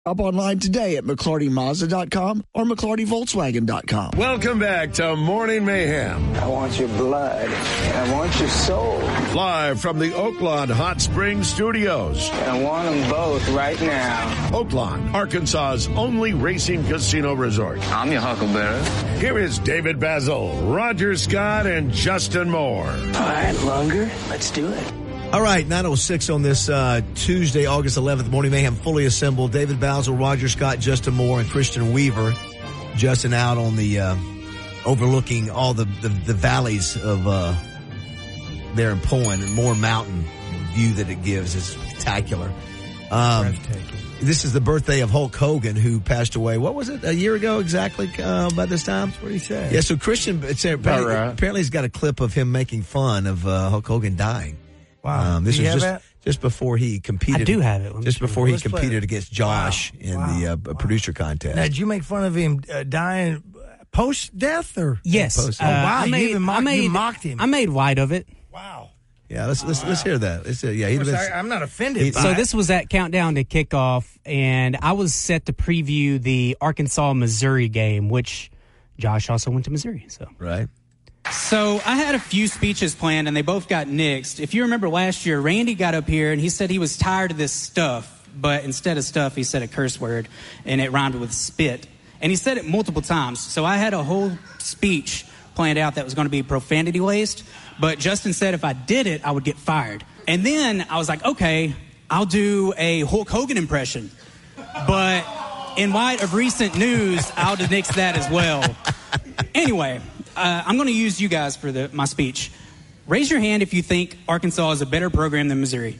Shop online today at McClartyMazda.com or McClartyVolkswagen.com. Welcome back to Morning Mayhem. I want your blood. I want your soul. Live from the Oaklawn Hot Springs Studios. I want them both right now. Oaklawn, Arkansas's only racing casino resort. I'm your huckleberry. Here is David Basil, Roger Scott, and Justin Moore. All right, Lunger, let's do it. All right, 9:06 on this Tuesday, August 11th, Morning Mayhem fully assembled. David Basil, Roger Scott, Justin Moore, and Christian Weaver. Justin out on the overlooking all the valleys of there in Poland, and Moore Mountain view that it gives is spectacular. Breathtaking. This is the birthday of Hulk Hogan, who passed away. What was it? A year ago exactly? By this time? What did he say? Yeah. So Christian apparently he's got a clip of him making fun of Hulk Hogan dying. Wow. This Do you was have just before he competed. I do have it. Just before he Let's play competed it. against Josh in the producer contest. Now, did you make fun of him dying post-death or? Yes. Oh, wow. You mocked him. I made light of it. Wow. Yeah, let's hear that. I'm not offended. So this was at Countdown to Kickoff, and I was set to preview the Arkansas-Missouri game, which Josh also went to Missouri. Right. So I had a few speeches planned, and they both got nixed. If you remember last year, Randy got up here, and he said he was tired of this stuff, but instead of stuff, he said a curse word, and it rhymed with spit. And he said it multiple times. So I had a whole speech planned out that was going to be profanity-laced, but Justin said if I did it, I would get fired. And then I was like, okay, I'll do a Hulk Hogan impression. But in light of recent news, I'll nix that as well. Anyway, I'm going to use you guys for my speech. Raise your hand if you think Arkansas is a better program than Missouri.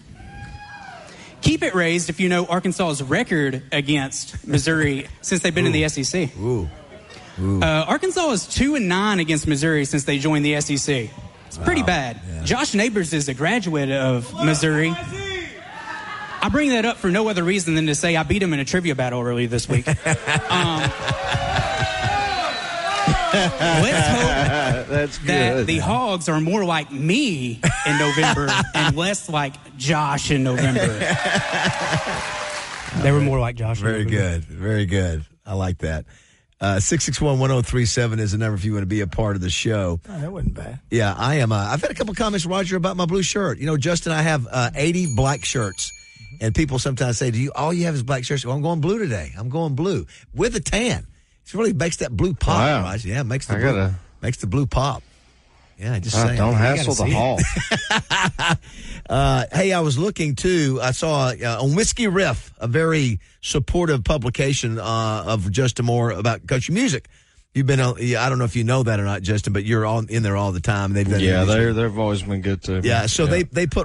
Keep it raised if you know Arkansas's record against Missouri since they've been in the SEC. Ooh. Arkansas is 2-9 against Missouri since they joined the SEC. It's pretty bad. Yeah. Josh Neighbors is a graduate of Missouri. I bring that up for no other reason than to say I beat him in a trivia battle earlier this week. Let's hope that the Hogs are more like me in November and less like Josh in November. They were more like Josh. Very good. Very good. I like that. 661-1037 is the number if you want to be a part of the show. Oh, that wasn't bad. Yeah, I am. I've had a couple comments, Roger, about my blue shirt. You know, Justin, I have 80 black shirts. And people sometimes say, all you have is black shirts? Well, I'm going blue today. I'm going blue with a tan. It really makes that blue pop, wow. Roger. Yeah, it makes the blue pop. Yeah, just saying. Don't hassle the hall. Hey, I was looking, too. I saw on Whiskey Riff, a very supportive publication of Justin Moore about country music. You've been on, I don't know if you know that or not, Justin, but you're in there all the time. They've always been good to me. Yeah, so they put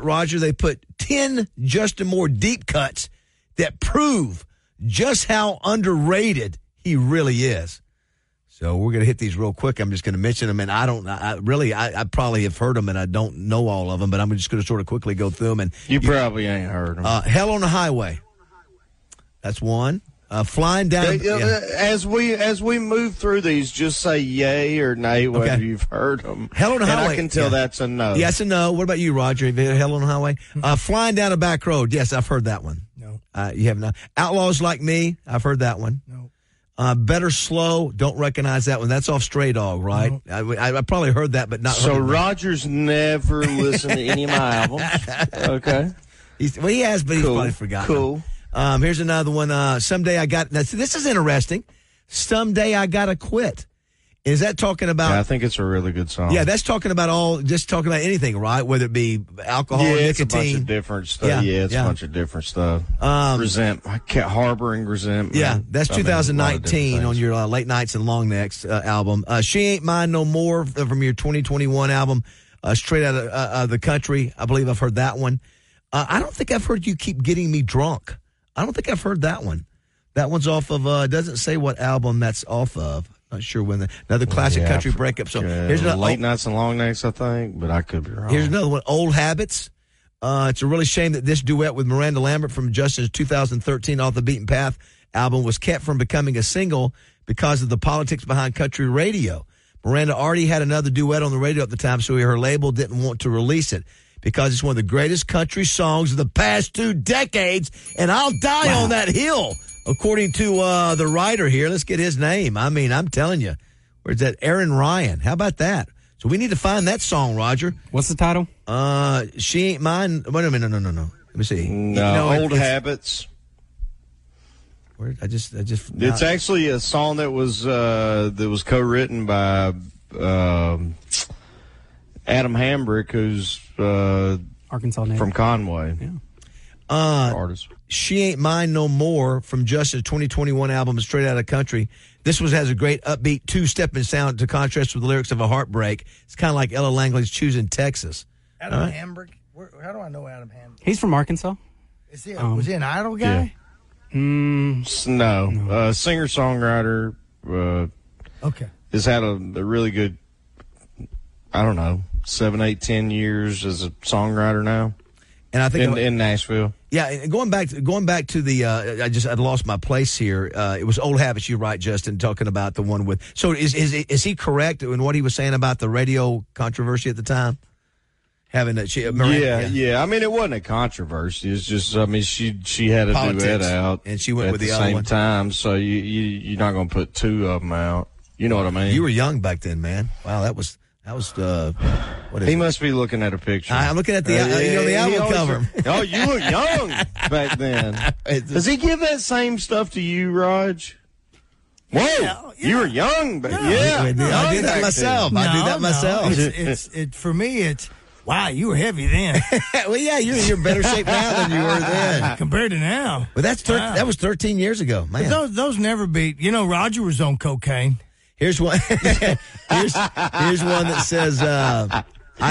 10 Justin Moore deep cuts that prove just how underrated he really is. So we're going to hit these real quick. I'm just going to mention them, and I probably have heard them, and I don't know all of them, but I'm just going to sort of quickly go through them. And you probably ain't heard them. Hell on the Highway. That's one. Flying down. As we move through these, just say yay or nay whether you've heard them. Hell on the Highway. I can tell that's a no. Yes and no. What about you, Roger? Have you heard Hell on the Highway? Flying Down a Back Road. Yes, I've heard that one. No. You have not. Outlaws Like Me. I've heard that one. No. Better Slow. Don't recognize that one. That's off Stray Dog, right? No. I probably heard that, but not. So Roger's never listened to any of my albums. Okay. He has, but he's probably forgotten. Cool. Here's another one. Someday I got. Now, this is interesting. Someday I Gotta Quit. Is that talking about? Yeah, I think it's a really good song. Yeah, that's talking about just talking about anything, right? Whether it be alcohol, nicotine. It's a bunch of different stuff. It's a bunch of different stuff. Harboring resentment. Yeah, that's 2019 on your Late Nights and Long Necks album. She Ain't Mine No More from your 2021 album, Straight Out of the Country. I believe I've heard that one. I don't think I've heard You Keep Getting Me Drunk. I don't think I've heard that one. That one's off of, doesn't say what album that's off of. Not sure when. Another classic country breakup. So here's another Late Nights and Long Necks, I think, but I could be wrong. Here's another one, Old Habits. It's a really shame that this duet with Miranda Lambert from Justin's 2013 Off the Beaten Path album was kept from becoming a single because of the politics behind country radio. Miranda already had another duet on the radio at the time, so her label didn't want to release it because it's one of the greatest country songs of the past 2 decades, and I'll die on that hill. According to the writer here, let's get his name. I mean, I'm telling you, where's that? Aaron Ryan. How about that? So we need to find that song, Roger. What's the title? She Ain't Mine. Wait a minute. No. Let me see. No, Old Habits. Where I just. It's actually a song that was co-written by Adam Hambrick, who's Arkansas native from Conway. Yeah. Artist. She Ain't Mine No More from Justin's 2021 album, Straight Outta Country. This one has a great upbeat two-stepping sound to contrast with the lyrics of a heartbreak. It's kind of like Ella Langley's Choosing Texas. Adam Hambrick? How do I know Adam Hambrick? He's from Arkansas. Was he an Idol guy? Yeah. No. Singer-songwriter. Okay. Has had a really good, 7, 8, 10 years as a songwriter now. And I think in Nashville. Yeah, and going back to the I lost my place here. It was Old Habits. You're right, Justin, talking about the one with. So is he correct in what he was saying about the radio controversy at the time? Having that, yeah. I mean, it wasn't a controversy. It's just, she had a duet out, and she went at with the other same one. time. So you're not going to put two of them out. You know what I mean? You were young back then, man. Wow, that was. What is he it? Must be looking at a picture. I'm looking at the the album cover. Oh, you look young back then. Does he give that same stuff to you, Raj? Whoa, yeah. You were young, but I did that myself. I do that myself. It's for me. It's wow. You were heavy then. Well, yeah, you're better shape now than you were then compared to now. But that was 13 years ago, man. But those never beat. Roger was on cocaine. Here's one. here's one that says, I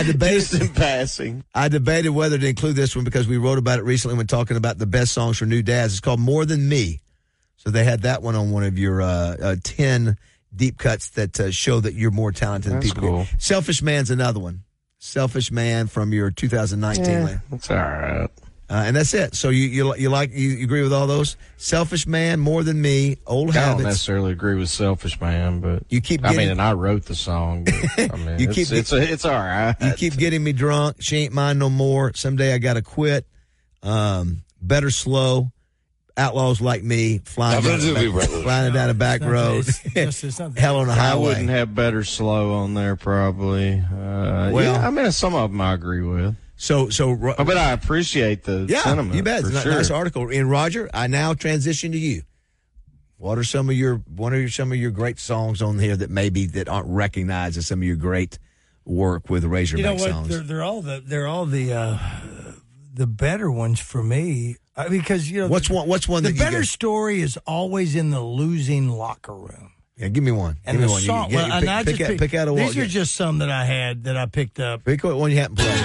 debated whether to include this one because we wrote about it recently when talking about the best songs for new dads. It's called More Than Me. So they had that one on one of your 10 deep cuts that show that you're more talented than people. Cool. Selfish Man's another one. Selfish Man from your 2019. Yeah, that's all right. And that's it. So you agree with all those? Selfish Man, More Than Me, Old Habits. I don't necessarily agree with Selfish Man, but you keep. and I wrote the song. But, it's all right. You keep getting me drunk. She Ain't Mine No More. Someday I Gotta Quit. Better Slow. Outlaws Like Me. Flying down a back road. Hell on a Highway. I wouldn't have Better Slow on there probably. Some of them I agree with. But I appreciate the sentiment. You bet. It's a nice article. And Roger, I now transition to you. What are some of your great songs on here that aren't recognized as some of your great work with Razorback songs? They're all the better ones for me because what's one the better story is always in the losing locker room. Yeah, give me one. And give the me song. Pick out a one. These are just some that I had that I picked up. Pick what one you haven't played.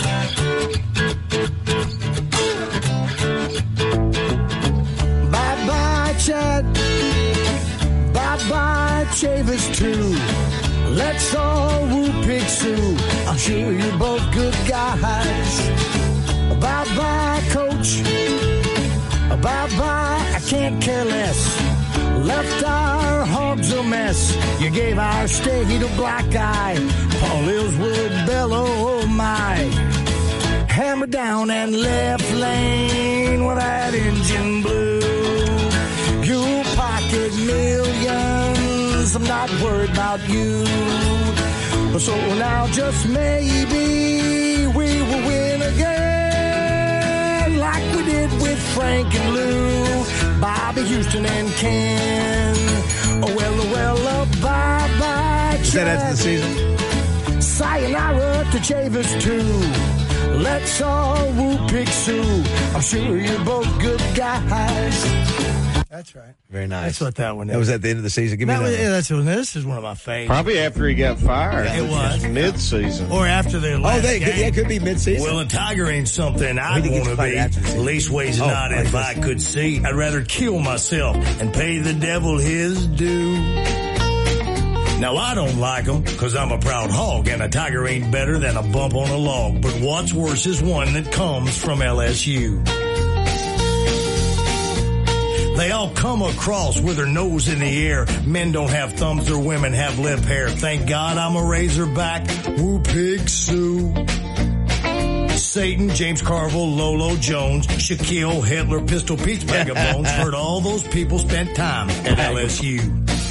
Bye bye, Chad. Bye bye, Chavis too. Let's all woo Pig Sue. I'm sure you're both good guys. Bye bye, Coach. Bye bye, I can't care less. Left our hogs a mess. You gave our state a black eye. Paul Illswood, bellow my. Hammer down and left lane when that engine blew. You pocket millions. I'm not worried about you. So now just maybe we will win again like we did with Frank and Lou. Bobby Houston and Ken. Bye-bye. Is that after the season? Sayonara to Chavis too. Let's all woo Pig Sue. I'm sure you're both good guys. That's right. Very nice. That's what that one is. That was at the end of the season. Give me that. This is one of my favorites. Probably after he got fired. Yeah, it was. Mid-season. Or after their last game. It could be mid-season. Well, a tiger ain't something I'd want to be. Leastways not if I could see. I'd rather kill myself and pay the devil his due. Now, I don't like them because I'm a proud hog, and a tiger ain't better than a bump on a log. But what's worse is one that comes from LSU. They all come across with their nose in the air. Men don't have thumbs or women have lip hair. Thank God I'm a Razorback. Woo Pig Sue. Satan, James Carville, Lolo Jones, Shaquille, Hitler, Pistol Pete's Bag of Bones. Heard all those people spent time at LSU.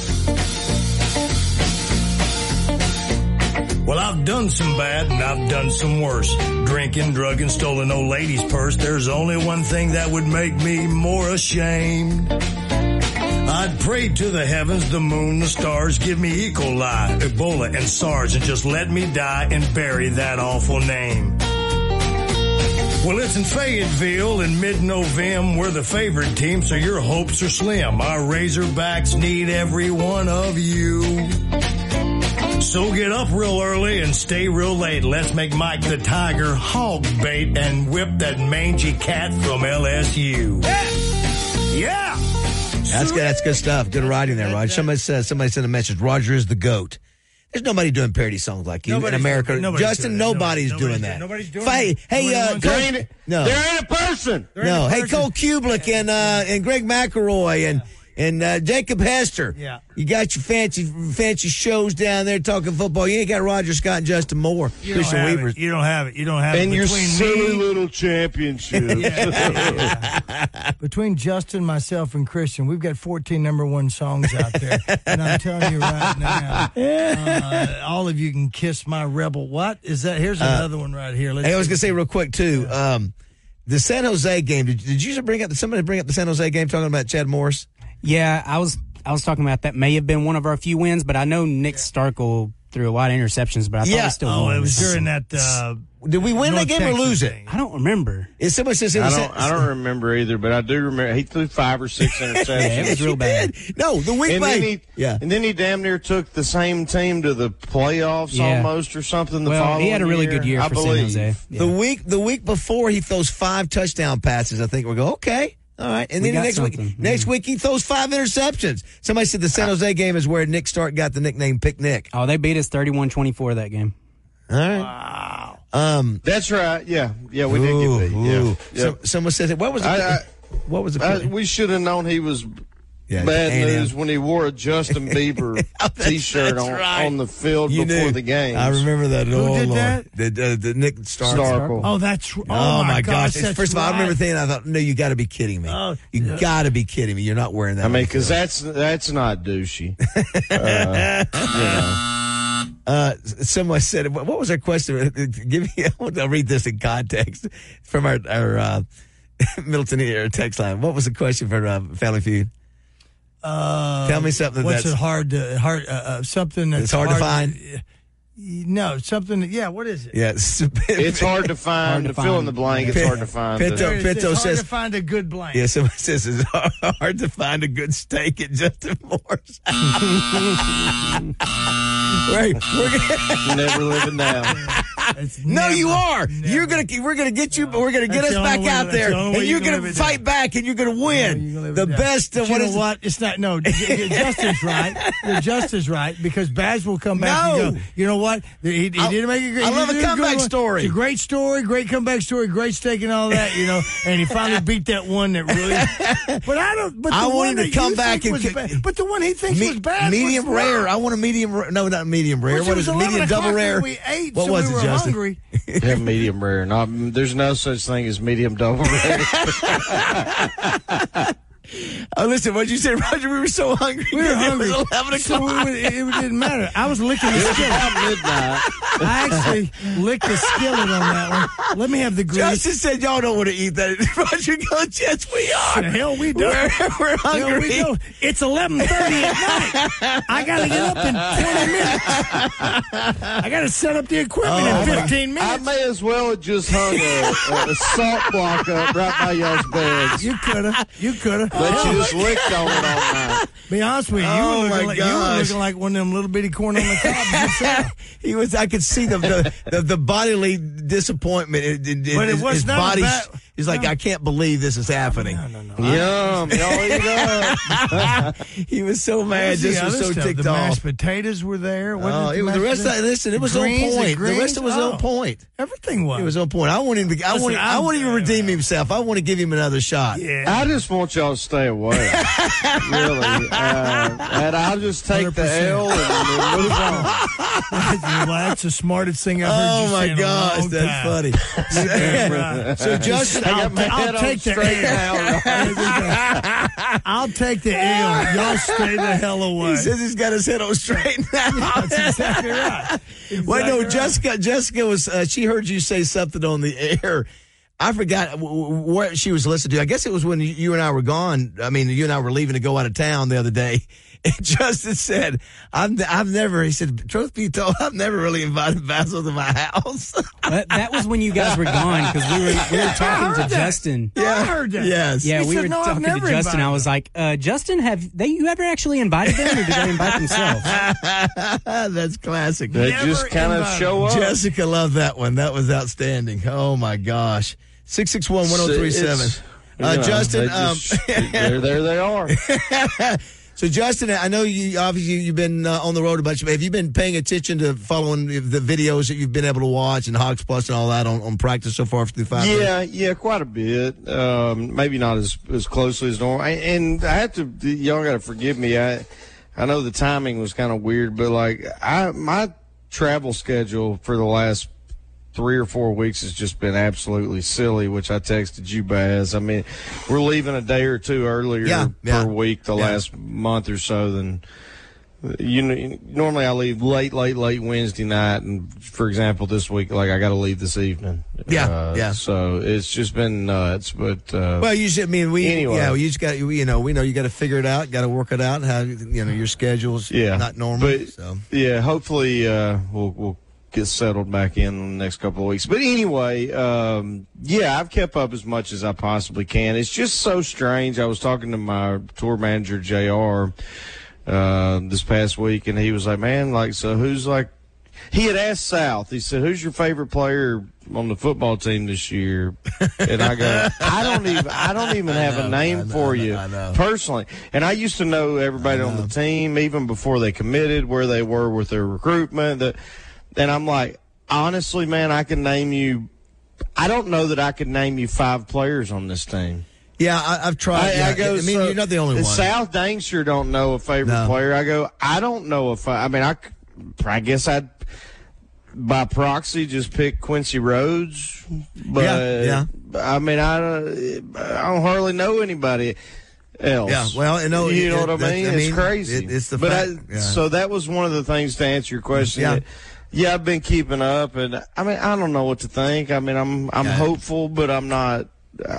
Well, I've done some bad and I've done some worse. Drinking, drugging, stolen old lady's purse. There's only one thing that would make me more ashamed. I'd pray to the heavens, the moon, the stars, give me E. coli, Ebola, and SARS, and just let me die and bury that awful name. Well, it's in Fayetteville in mid-November. We're the favored team, so your hopes are slim. Our Razorbacks need every one of you. So get up real early and stay real late. Let's make Mike the Tiger hog bait and whip that mangy cat from LSU. Yeah! That's good. That's good stuff. Good writing there, Roger. Somebody sent a message. Roger is the GOAT. There's nobody doing parody songs like you in America. Justin, nobody's doing that. Nobody's doing that. Hey, there ain't a person. No. Hey, Cole Kubelik and Greg McElroy and Jacob Hester. Yeah. You got your fancy shows down there talking football. You ain't got Roger Scott and Justin Moore. Christian Weaver. You don't have it. And your silly little championship. Between Justin, myself, and Christian, we've got 14 number one songs out there. And I'm telling you right now, all of you can kiss my rebel. What is that? Here's another one right here. Hey, I was going to say real quick, too, the San Jose game, did you somebody bring up the San Jose game talking about Chad Morris? Yeah, I was talking about that may have been one of our few wins, but I know Nick Starkel threw a lot of interceptions, but I thought he still won. It was during that. Did we win that game or lose it? I don't remember. Somebody says I don't remember either, but I do remember he threw 5 or 6 interceptions. Yeah, it was real bad. No, the week and then he damn near took the same team to the playoffs almost or something. He had a really good year for San Jose. Yeah. The week before he throws 5 touchdown passes, I think we go okay. All right, and then next week he throws 5 interceptions. Somebody said the San Jose game is where Nick Stark got the nickname Pick Nick. Oh, they beat us 31-24 that game. All right. Wow. That's right. Yeah, we did get beat. Yeah. Someone said, what was it? We should have known he was bad news when he wore a Justin Bieber T-shirt on the field before the game. I remember that. Who did that? The Nick Starkel. Oh, that's right. Oh, my gosh. First of all, I remember thinking, I thought, no, you got to be kidding me. You got to be kidding me. You're not wearing that. I mean, because that's not douchey. Someone said, what was our question? I'll read this in context from our Milton text line. What was the question for Family Feud? Tell me something something that's hard to find. No, something. Yeah, what is it? Yeah, it's hard to find. Fill in the blank. It's hard to find. Pinto says hard to find a good blank. Yeah, someone says it's hard to find a good steak at Justin Moore's. We're never living down. No, you are. Never. We're gonna get you. We're gonna get us back out there, and you're gonna fight back, and you're gonna win. The best. You know what? It's not. No, Justin's right. Justin's right because Baz will come back and go. You know what? He didn't make a great. I love a comeback story. It's a great story, great comeback story, great steak and all that. And he finally beat that one that really. But I don't. But I want him to come back and. But the one he thinks was bad. Medium rare. I want a medium. No, not medium rare. What is it? Medium double rare. We ate. What was it, Justin? Hungry. Yeah, medium rare. There's no such thing as medium double rare. Listen, what'd you say, Roger? We were so hungry. We were hungry. It was 11 o'clock. So it didn't matter. I was licking the skillet. Midnight. I actually licked the skillet on that one. Let me have the grease. Justin said y'all don't want to eat that. Roger goes, yes, we are. The hell we don't. We're hungry. Hell we don't. It's 11:30 at night. I got to get up in 20 minutes. I got to set up the equipment in 15 minutes. I may as well have just hung a salt block up right by y'all's beds. You could have. But you just licked on it all night. Be honest with you, you were looking like one of them little bitty corn on the cob. He was. I could see the bodily disappointment. But it was his not body. bad. He's like, I can't believe this is happening. No. Yum, y'all eat up. He was so mad. Just was so ticked the off. mashed potatoes were there. The rest of it was on point. The rest of it was on point. Everything was. It was on point. I want him to. I want him to redeem himself. I want to give him another shot. Yeah. I just want y'all to stay away. Really. And I'll just take 100%. The L and move on. Well, that's the smartest thing I've heard you say in a long that's time. Funny. So, Justin, I'll take the L. I'll take the L. Y'all stay the hell away. He says he's got his head on straight now. That's exactly right. Wait, no, Jessica was, she heard you say something on the air. I forgot what she was listening to. I guess it was when you and I were gone. I mean, you and I were leaving to go out of town the other day. And Justin said, I've never, he said, truth be told, I've never really invited Basil to my house. That was when you guys were gone, because we were talking to Justin. Yeah, I heard that. Yes. Yeah, we were talking to Justin. I was like, Justin, you ever actually invited them, or did they invite themselves? That's classic. They just kind of show up. Jessica loved that one. That was outstanding. Oh, my gosh. 661-1037. Justin, there they are. So, Justin, I know you've been on the road a bunch. Have you been paying attention to following the videos that you've been able to watch and Hogs Plus and all that on practice so far through 5 minutes? Yeah, quite a bit. Maybe not as closely as normal. And I have to, y'all got to forgive me. I know the timing was kind of weird, but my travel schedule for the last 3 or 4 weeks has just been absolutely silly, which I texted you, Baz. I mean, we're leaving a day or two earlier per week the last month or so than normally I leave late Wednesday night. And for example, this week, I got to leave this evening. So it's just been nuts, but, well, you should, anyway. You just got, we know you got to figure it out, got to work it out, how, your schedule's not normal. But, so. Hopefully, we'll get settled back in the next couple of weeks. But anyway, I've kept up as much as I possibly can. It's just so strange. I was talking to my tour manager, JR, this past week, and he was like, man, so who's he had asked South, he said, who's your favorite player on the football team this year? And I go, I don't even have a name for you personally. And I used to know everybody on the team, even before they committed, where they were with their recruitment. And I'm like, honestly, man, I can name you. I don't know that I could name you 5 players on this team. Yeah, I've tried. You're not the only one. South dang sure don't know a favorite player. I go, I don't know if I guess I'd by proxy just pick Quincy Rhodes. But I don't hardly know anybody else. Yeah, well, you know what I mean? It's crazy. It's the fact. So that was one of the things to answer your question. Yeah, I've been keeping up, and I don't know what to think. I'm hopeful, but I'm not.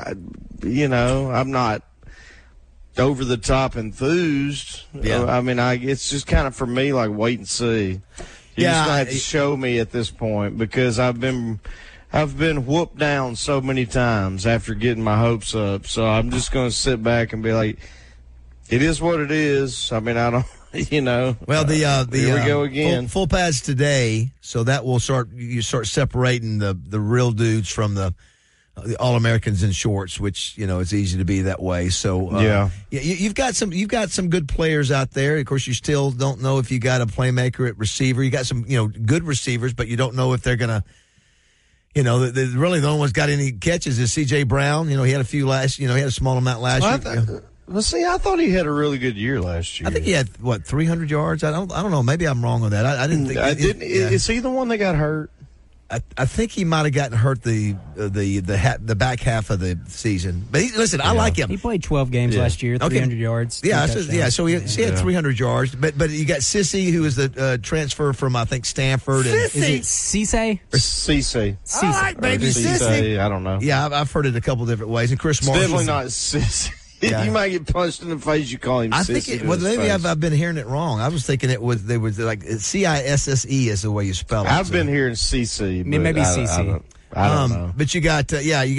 I'm not over the top enthused. Yeah. It's just kind of for me wait and see. You just gonna have to show me at this point, because I've been whooped down so many times after getting my hopes up. So I'm just going to sit back and be like, it is what it is. I don't. Well, here we go again. Full pads today, so that will start separating the real dudes from the All-Americans in shorts, which it's easy to be that way. So you've got some good players out there. Of course, you still don't know if you got a playmaker at receiver. You got some good receivers, but you don't know if they're gonna. Really the only one's got any catches is C.J. Brown. He had a few he had a small amount last year. I thought he had a really good year last year. I think he had 300 yards. I don't know. Maybe I'm wrong on that. I didn't think. Is he the one that got hurt? I think he might have gotten hurt the back half of the season. But I like him. He played 12 games last year, 300 yards. So he had 300 yards. But you got Sissy, who is the transfer from I think Stanford. Is it Cisse? Cisse. All right, baby, Sissy. I don't know. Yeah, I've heard it a couple different ways. And Chris Marshall. Definitely not Sissy. Yeah. You might get punched in the face. You call him. I think maybe I've been hearing it wrong. I was thinking they was like Cisse is the way you spell it. I've been hearing CC. Maybe CC. I don't know. But you got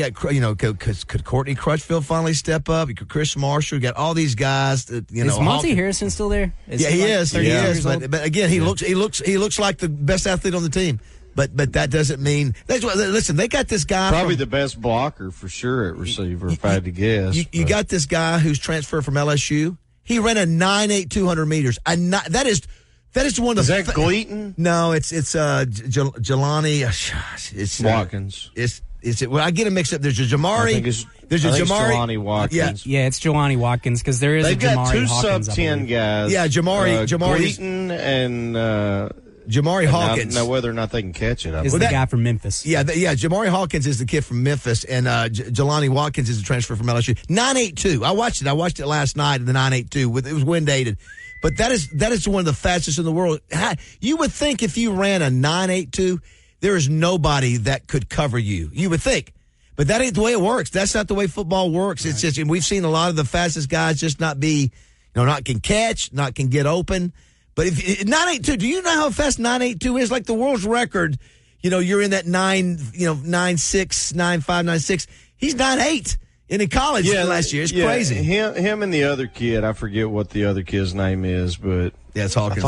could Courtney Crutchfield finally step up? Chris Marshall. You got all these guys. Is Monty Harrison still there? He is. He is. But again, he looks like the best athlete on the team. But that doesn't mean. Listen, they got this guy. Probably the best blocker for sure at receiver, if I had to guess. You got this guy who's transferred from LSU. He ran a 9.8 200 meters. That is one of the. Is that Gleaton? No, it's Jelani. It's Watkins. Is it? Well, I get them mixed up. There's a Jamari. There's a Jamari. Jelani Watkins. Yeah, it's Jelani Watkins because there is They've a Jamari got two Hawkins, sub-10 guys. Yeah, Jamari Gleaton and Jamari Hawkins. I don't know whether or not they can catch it. Is the guy from Memphis. Yeah, Jamari Hawkins is the kid from Memphis, and Jelani Watkins is a transfer from LSU. 9.82. I watched it last night in the 9.82. It was wind dated. But that is one of the fastest in the world. You would think if you ran a 9.82, there is nobody that could cover you. You would think. But that ain't the way it works. That's not the way football works. Right. It's just, and we've seen a lot of the fastest guys just not can catch, not can get open. But if 9.82, do you know how fast 9.82 is? Like the world's record, you're in that 9.6, 9.5, 9.6. He's 9.8. In college last year. It's crazy. Him and the other kid, I forget what the other kid's name is, but it's Hawkins.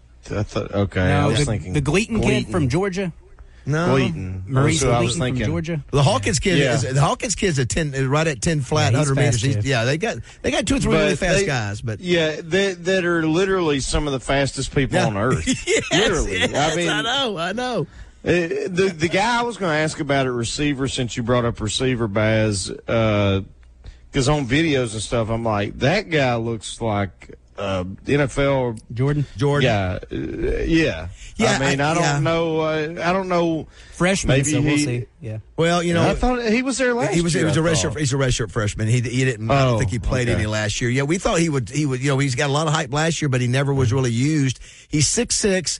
I was thinking the Gleaton kid from Georgia. No, Gleaton. Maurice I Gleaton was thinking from Georgia. The Hawkins kid is a 10, right at 10 flat, 100 meters. They got 2 or 3 really fast guys, but that are literally some of the fastest people on earth. Literally, yes, I know. The guy I was going to ask about at receiver, since you brought up receiver, Baz, because on videos and stuff, I'm like, that guy looks like NFL Jordan. Yeah. I mean, I don't know. I don't know. Freshman, maybe so we'll see. Yeah. Well, I thought he was there last year. He's a redshirt freshman. He didn't. I don't think he played any last year. Yeah, we thought he would. He's got a lot of hype last year, but he never was really used. He's 6'6".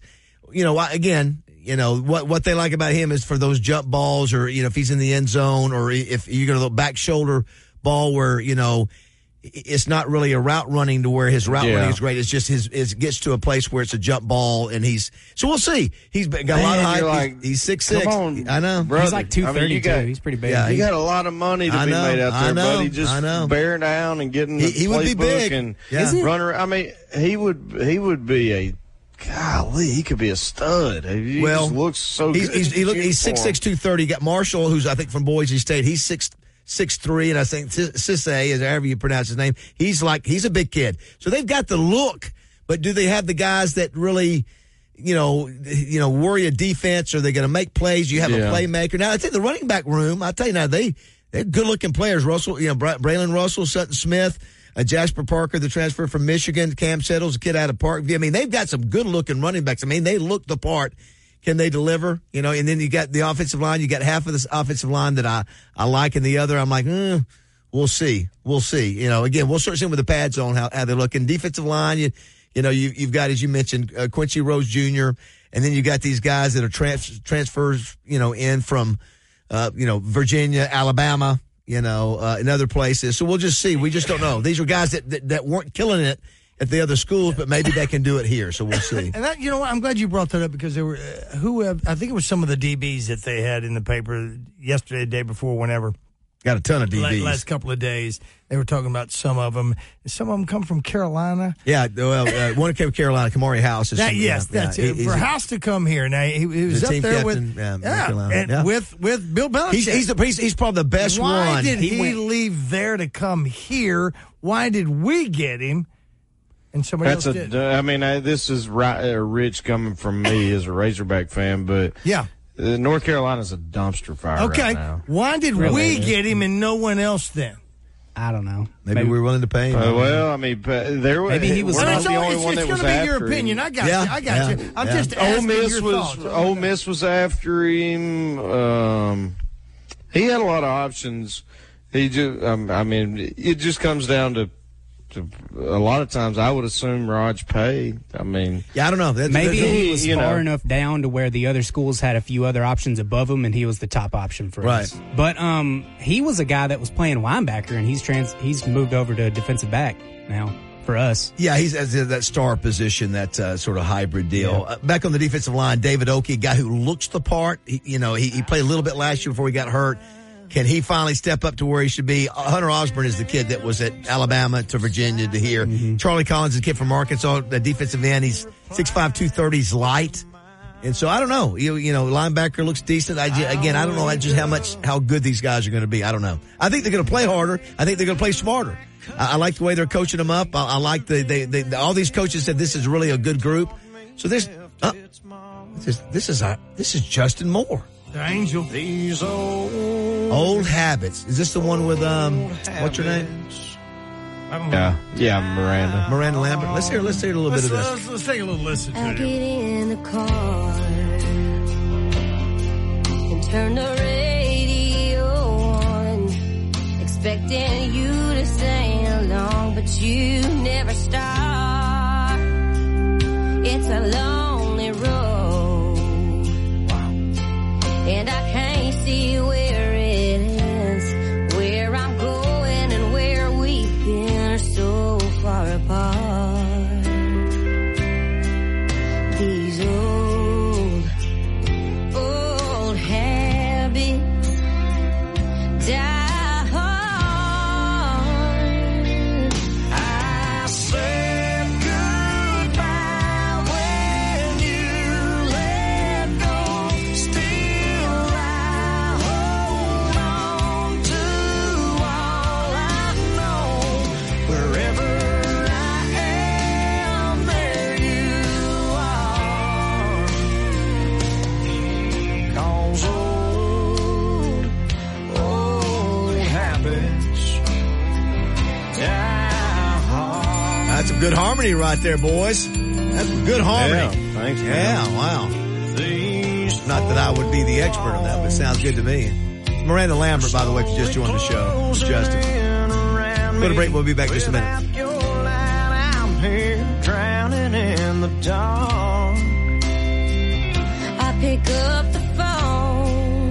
Again. What they like about him is for those jump balls, or if he's in the end zone, or if you're going to look back shoulder ball where it's not really a route running to where his route running is great. It's just it gets to a place where it's a jump ball, and so we'll see. He's got a lot of hype. He's 6'6". Come on, I know. Brother. He's like 232. He's pretty big. Yeah, he got a lot of money to be made out there, buddy. Just bear down and getting the he would be big and run around. I mean, he would be a. Golly, he could be a stud. He just looks so good. He's 6'6", 230. Got Marshall, who's I think from Boise State. He's 6'3", and I think Sisse, is however you pronounce his name. He's a big kid. So they've got the look, but do they have the guys that really, worry a defense? Are they going to make plays? You have a playmaker. Now I think the running back room. I tell you now, they're good looking players. Russell, Braylon Russell, Sutton Smith. Jasper Parker, the transfer from Michigan. Cam Settles, a kid out of Parkview. I mean, they've got some good-looking running backs. I mean, they look the part. Can they deliver? And then you got the offensive line. You got half of this offensive line that I like, and the other I'm like, we'll see. We'll see. Again, we'll start seeing with the pads on how they look. And defensive line, you've got, as you mentioned, Quincy Rose Jr., and then you got these guys that are transfers, in from, Virginia, Alabama. In other places. So we'll just see. We just don't know. These are guys that weren't killing it at the other schools, but maybe they can do it here. So we'll see. And that, I'm glad you brought that up, because there were I think it was some of the DBs that they had in the paper yesterday, the day before, whenever. Got a ton of DBs. Last couple of days, they were talking about some of them. Some of them come from Carolina. Yeah, one came from Carolina. Kamari House. That's it. For House to come here. Now, he was up there with Bill Belichick. He's probably the best one. Why did he leave there to come here? Why did we get him? And somebody else did. This is rich coming from me as a Razorback fan, but North Carolina's a dumpster fire right now. Why did we get him and no one else then? I don't know. Maybe we were willing to pay him. Maybe he was not the only one that was after him. It's going to be your opinion. I got you. I'm just asking your thoughts. Ole Miss was after him. He had a lot of options. He just, it just comes down to a lot of times I would assume Raj paid. I don't know. Maybe he was far enough down to where the other schools had a few other options above him, and he was the top option for us. But he was a guy that was playing linebacker, and he's moved over to defensive back now for us. Yeah, he's that star position, that sort of hybrid deal. Yeah. Back on the defensive line, David Oki, a guy who looks the part. He played a little bit last year before he got hurt. Can he finally step up to where he should be? Hunter Osborne is the kid that was at Alabama to Virginia to here. Mm-hmm. Charlie Collins is a kid from Arkansas, the defensive end. He's 6'5", 230. He's light. And so I don't know. Linebacker looks decent. I don't know just how good these guys are going to be. I don't know. I think they're going to play harder. I think they're going to play smarter. I like the way they're coaching them up. I like all these coaches said this is really a good group. So this is Justin Moore. The Angel. These old Old Habits. Is this the one with, what's her name? Yeah, Miranda. Miranda Lambert. Let's hear a little bit of this. Let's take a little listen to it. I get in the car and turn the radio on, expecting you to sing along, but you never stop. It's a lonely road, and I can't see where it ends, where I'm going and where we've been are so far apart. These old habits die hard. I said goodbye when you let go. Still I hold on to all I know. Wherever I am, there you are. 'Cause old habits die hard. That's some good harmony right there, boys. That's some good harmony. Yeah, thanks, man. Yeah, wow. Not that I would be the expert on that, but it sounds good to me. Miranda Lambert, by the way, if you just joined the show. It's Justin. Go to break. We'll be back in just a minute. I'm here drowning in the dark. I pick up the phone,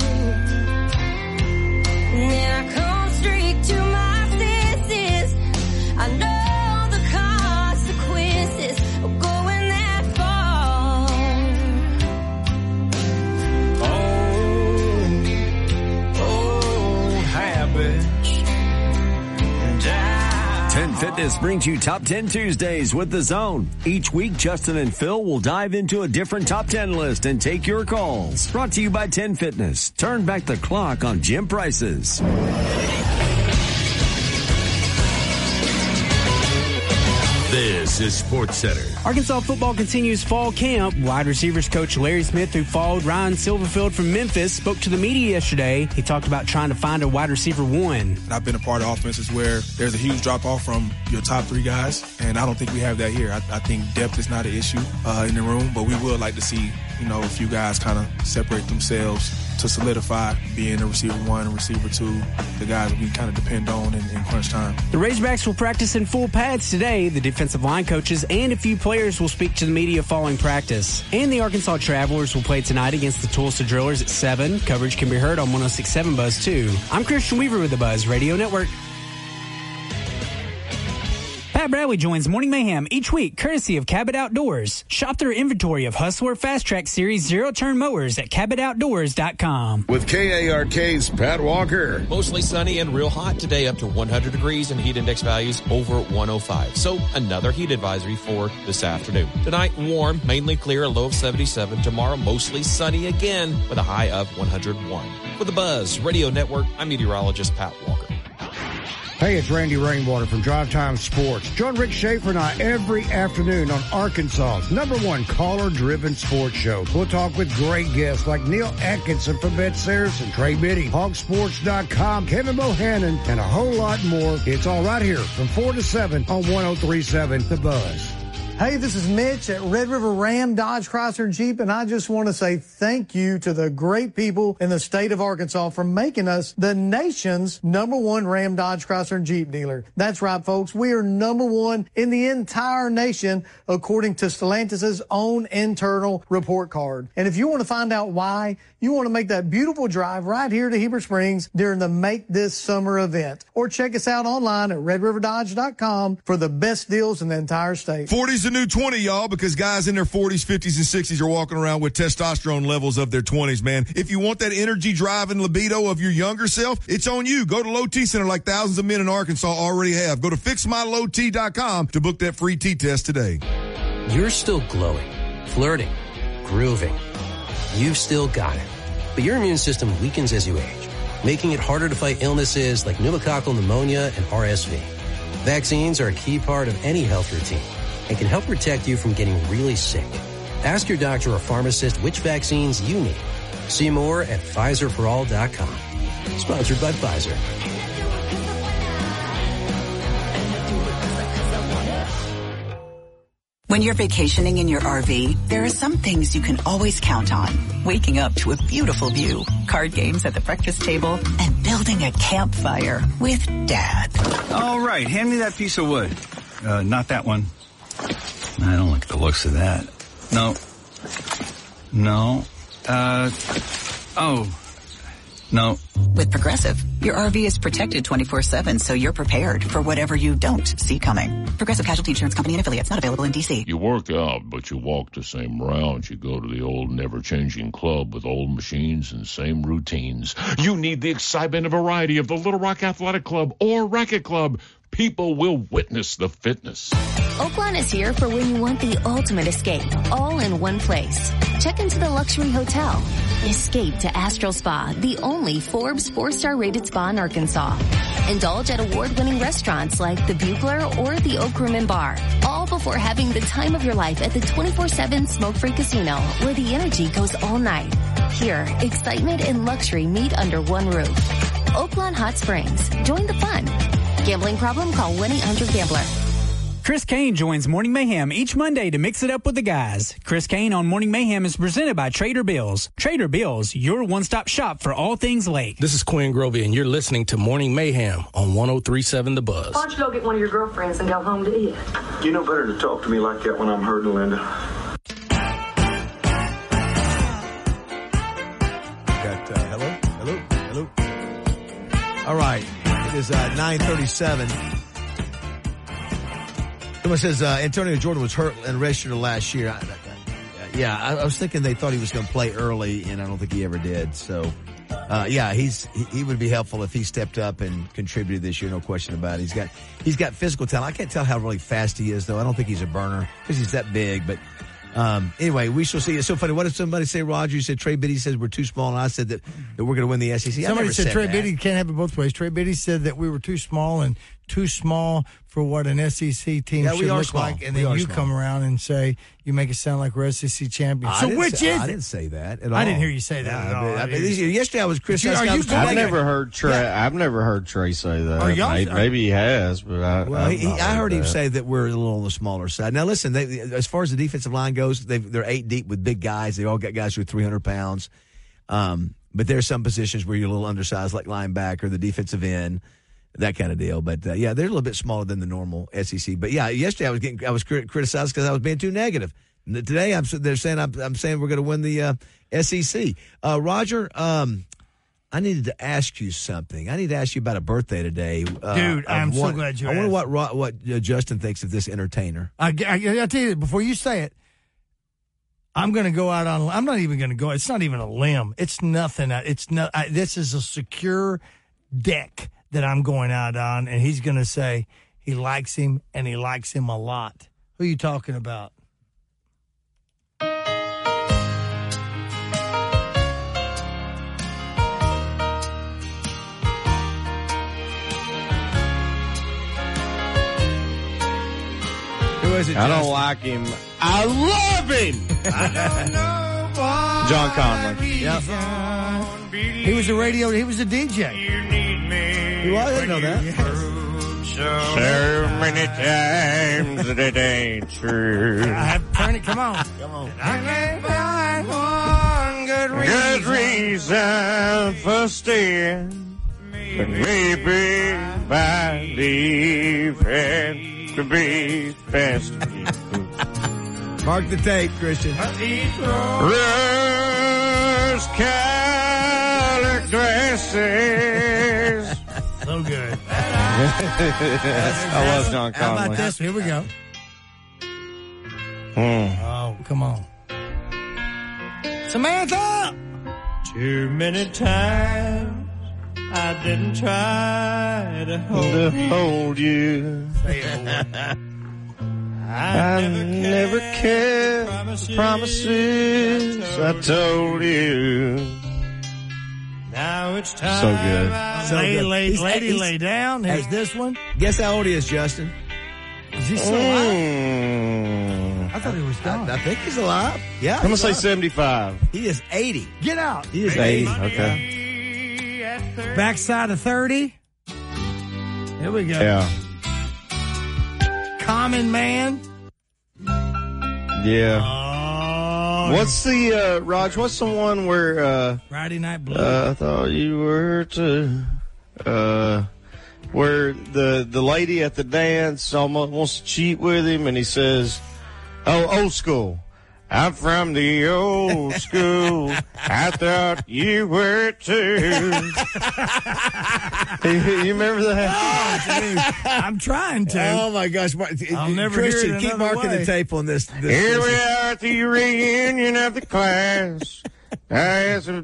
and then I come straight to my senses. I know the consequences of going that far. Old habits die. 10 Fitness brings you Top 10 Tuesdays with The Zone. Each week, Justin and Phil will dive into a different Top 10 list and take your calls. Brought to you by 10 Fitness. Turn back the clock on gym prices. This is Sports Center. Arkansas football continues fall camp. Wide receivers coach Larry Smith, who followed Ryan Silverfield from Memphis, spoke to the media yesterday. He talked about trying to find a wide receiver one. I've been a part of offenses where there's a huge drop-off from your top three guys, and I don't think we have that here. I think depth is not an issue in the room, but we would like to see, a few guys kind of separate themselves to solidify being a receiver one and receiver two, the guys that we kind of depend on in crunch time. The Razorbacks will practice in full pads today. The defensive line coaches and a few players will speak to the media following practice. And the Arkansas Travelers will play tonight against the Tulsa Drillers at 7. Coverage can be heard on 106.7 Buzz 2. I'm Christian Weaver with the Buzz Radio Network. Pat Bradley joins Morning Mayhem each week, courtesy of Cabot Outdoors. Shop their inventory of Hustler Fast Track Series zero-turn mowers at CabotOutdoors.com. With KARK's Pat Walker. Mostly sunny and real hot today, up to 100 degrees and heat index values over 105. So another heat advisory for this afternoon. Tonight, warm, mainly clear, a low of 77. Tomorrow, mostly sunny again with a high of 101. For the Buzz Radio Network, I'm meteorologist Pat Walker. Hey, it's Randy Rainwater from Drive Time Sports. Join Rick Schaefer and I every afternoon on Arkansas's #1 caller-driven sports show. We'll talk with great guests like Neil Atkinson from Bet Saracen, Trey Biddy, Hogsports.com, Kevin Bohannon, and a whole lot more. It's all right here from 4 to 7 on 103.7 The Buzz. Hey, this is Mitch at Red River Ram, Dodge, Chrysler, and Jeep, and I just want to say thank you to the great people in the state of Arkansas for making us the nation's #1 Ram, Dodge, Chrysler, and Jeep dealer. That's right, folks. We are #1 in the entire nation, according to Stellantis' own internal report card. And if you want to find out why, you want to make that beautiful drive right here to Heber Springs during the Make This Summer event. Or check us out online at RedRiverDodge.com for the best deals in the entire state. 40's the new 20, y'all, because guys in their 40s, 50s, and 60s are walking around with testosterone levels of their 20s, man. If you want that energy, drive, and libido of your younger self, it's on you. Go to Low T Center like thousands of men in Arkansas already have. Go to FixMyLowT.com to book that free T-test today. You're still glowing, flirting, grooving. You've still got it. But your immune system weakens as you age, making it harder to fight illnesses like pneumococcal pneumonia and RSV. Vaccines are a key part of any health routine and can help protect you from getting really sick. Ask your doctor or pharmacist which vaccines you need. See more at PfizerForAll.com. Sponsored by Pfizer. When you're vacationing in your RV, there are some things you can always count on. Waking up to a beautiful view, card games at the breakfast table, and building a campfire with Dad. All right, hand me that piece of wood. Not that one. I don't like the looks of that. No. No. With Progressive, your RV is protected 24/7, so you're prepared for whatever you don't see coming. Progressive Casualty Insurance Company and affiliates, not available in D.C. You work out, but you walk the same rounds. You go to the old never-changing club with old machines and same routines. You need the excitement and variety of the Little Rock Athletic Club or Racket Club. People will witness the fitness. Oaklawn is here for when you want the ultimate escape, all in one place. Check into the luxury hotel. Escape to Astral Spa, the only Forbes 4-star rated spa in Arkansas. Indulge at award-winning restaurants like the Bugler or the Oak Room and Bar, all before having the time of your life at the 24/7 smoke-free casino, where the energy goes all night. Here, excitement and luxury meet under one roof. Oaklawn Hot Springs. Join the fun. Gambling problem? Call 1-800-GAMBLER. Chris Kane joins Morning Mayhem each Monday to mix it up with the guys. Chris Kane on Morning Mayhem is presented by Trader Bills. Trader Bills, your one-stop shop for all things Lake. This is Quinn Grovey, and you're listening to Morning Mayhem on 103.7 The Buzz. Why don't you go get one of your girlfriends and go home to eat? You know better to talk to me like that when I'm hurting, Linda. Hello. All right. It is 9:37. Someone says Antonio Jordan was hurt and rested last year. I was thinking they thought he was going to play early, and I don't think he ever did. So, he would be helpful if he stepped up and contributed this year. No question about it. He's got physical talent. I can't tell how really fast he is, though. I don't think he's a burner because he's that big. But anyway, we shall see. It's so funny. What did somebody say, Roger? You said Trey Biddy says we're too small, and I said that we're going to win the SEC. Somebody said Trey Biddy can't have it both ways. Trey Biddy said that we were too small for what an SEC team should look like, and then you come around and say you make it sound like we're SEC champions. So which is it? I didn't say that at all. I didn't hear you say that at all. Yesterday I was Chris. I've never heard Trey say that. Maybe he has, but I heard him say that we're a little on the smaller side. Now listen, as far as the defensive line goes, they're 8 deep with big guys. They all got guys who are 300 pounds. But there's some positions where you're a little undersized, like linebacker, the defensive end. That kind of deal, but they're a little bit smaller than the normal SEC. But yesterday I was criticized because I was being too negative. Today they're saying I'm saying we're going to win the SEC. Roger, I needed to ask you something. I need to ask you about a birthday today, dude. I'm so glad you. I wonder what Justin thinks of this entertainer. I tell you before you say it. I'm going to go out on. I'm not even going to go. It's not even a limb. It's nothing. This is a secure deck that I'm going out on, and he's going to say he likes him, and he likes him a lot. Who are you talking about? Who is it, I don't like him. I love him! I don't know why. John Conley. Yep. He was a DJ. He was? I didn't know that. So many times that it ain't true. Turn it, come on. I can't find one good reason for staying. But maybe by leaving to be best. Mark the tape, Christian. Rose-colored dresses. So good. I love John Conley. How about this? Here we go. Oh, come on. Samantha! Too many times I didn't try to hold you. I never kept promises I told you. Now it's time. So good. Lay down. Here's this one. Guess how old he is, Justin? Is he still alive? I thought he was gone. I think he's alive. Yeah. I'm going to say 75. He is 80. Get out. He is 80. Okay. Backside of 30. Here we go. Yeah. Common Man. Yeah. Oh. What's the, Raj, what's the one where, Friday Night Blues. I thought you were too. Where the lady at the dance almost wants to cheat with him, and he says, "Oh, old school. I'm from the old school. I thought you were too." You remember that? Oh, I'm trying to. Oh my gosh, I'll never Christian, hear it keep another marking way. the tape on this. Here we are at the reunion of the class. I asked for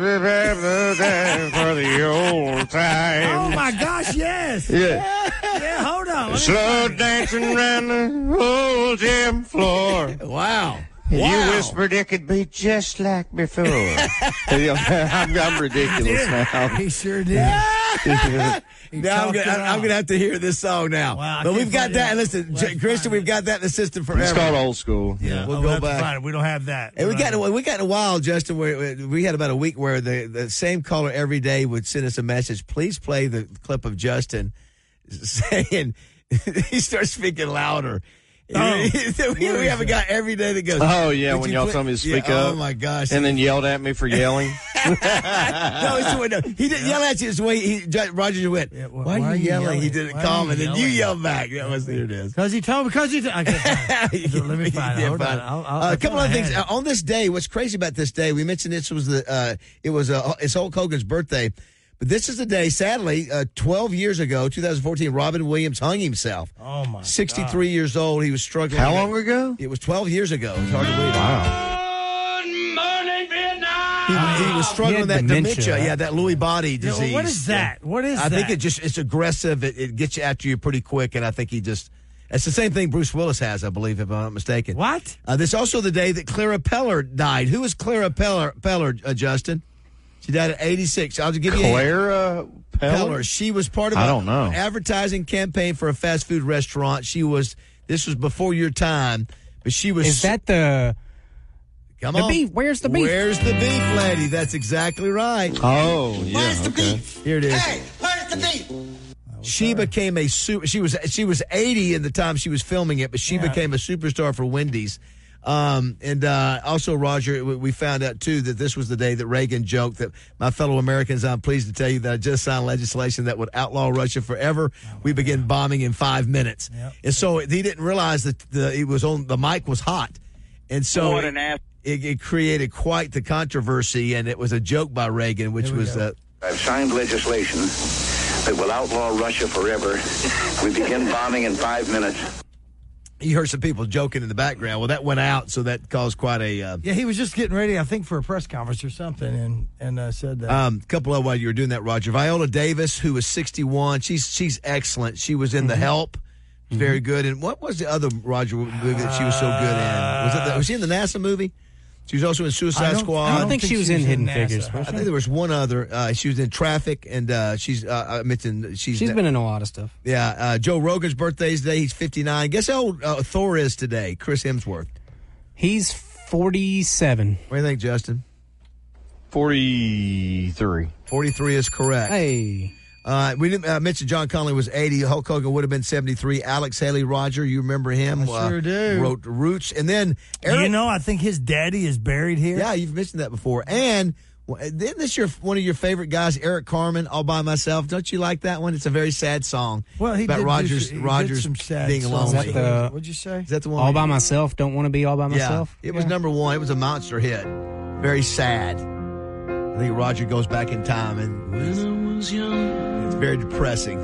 the old time. Oh my gosh, yes. Yeah. Yeah, hold on. Let me Slow find it. dancing around the old gym floor. Wow. You Wow. whispered it could be just like before. I'm ridiculous now. He sure did. Now I'm gonna have to hear this song now. Wow, I But can't we've got find that. it. Listen, Let's Christian, we've got that in the system forever. It's called old school. Yeah, we'll we'll go have to back. find it. We don't have that. And we got in a while, Justin, where we had about a week where the same caller every day would send us a message. Please play the clip of Justin saying he starts speaking louder. Oh, we have a guy every day that goes, Oh, yeah, "Would when you y'all play-" told me to speak Yeah, up. Oh, my gosh. And then yelled at me for yelling. No, he didn't yell at you. It's the way Roger just went, why are you yelling? He did it Why are calm, you and then you yelling? yelled back. That was, there it is. Because he told me. I can't find it. Let me find it. Yeah, Hold fine. on. A couple of things on this day. What's crazy about this day? We mentioned this was it's Hulk Hogan's birthday, but this is the day. Sadly, 12 years ago, 2014, Robin Williams hung himself. Oh my! 63 years old. He was struggling. How long ago? It was 12 years ago. It's hard to believe. Wow. He was struggling with that dementia. Yeah, that Lewy body Yeah, well, disease. what is that? What is I that? think it's aggressive. It gets you after you pretty quick, and I think it's the same thing Bruce Willis has, I believe, if I'm not mistaken. What? This is also the day that Clara Peller died. Who is Clara Peller, Justin? She died at 86. I'll just give you Clara Peller. She was part of don't know. an advertising campaign for a fast food restaurant. This was before your time, but she was. Is that the Come the on. beef? Where's the beef? Where's the beef, lady? That's exactly right. Oh, yeah. Where's the Okay. beef? Here it is. Hey, where's the beef? She became a she was 80 in the time she was filming it, but she became a superstar for Wendy's. Also, Roger, we found out too that this was the day that Reagan joked that my fellow Americans, I'm pleased to tell you that I just signed legislation that would outlaw Russia forever. We begin bombing in 5 minutes, and so he didn't realize that the mic was hot, and so What an ass. it created quite the controversy, and it was a joke by Reagan, which was. I've signed legislation that will outlaw Russia forever. We begin bombing in 5 minutes. You heard some people joking in the background. Well, that went out, so that caused quite a. Yeah, he was just getting ready, I think, for a press conference or something, and said that. A couple of while you were doing that, Roger. Viola Davis, who was 61, she's excellent. She was in The Help, very good. And what was the other Roger movie that she was so good in? Was she in the NASA movie? She was also in Suicide Squad. I don't think she was in Hidden Figures. I think there was one other. She was in Traffic, and she's. I mentioned she's been in a lot of stuff. Yeah, Joe Rogan's birthday is today. He's 59. Guess how old Thor is today? Chris Hemsworth. He's 47. What do you think, Justin? 43. 43 is correct. Hey. We didn't mention John Connolly was 80. Hulk Hogan would have been 73. Alex Haley, Roger, you remember him? I sure do. Wrote Roots. And then I think his daddy is buried here. Yeah, you've mentioned that before. And isn't this one of your favorite guys, Eric Carmen, All By Myself? Don't you like that one? It's a very sad song. Well, he about did Rogers some sad being songs. lonely. What'd you say? Is that the one? All by myself. Don't want to be all by myself. Yeah, it was number one. It was a monster hit. Very sad. I think Roger goes back in time, and it's very depressing.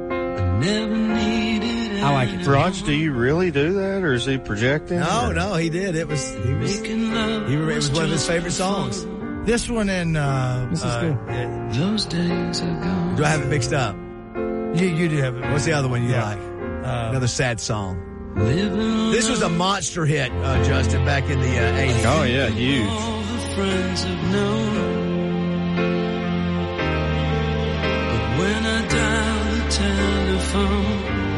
I like it. Raj, do you really do that, or is he projecting? No, he did. It was one of his favorite songs. This one and this is good. Those days are gone. Do I have it mixed up? You do have it. What's the other one you like? Another sad song. This was a monster hit, Justin, back in the 80s. Oh, yeah, huge. All the friends have known. But when I dial the telephone,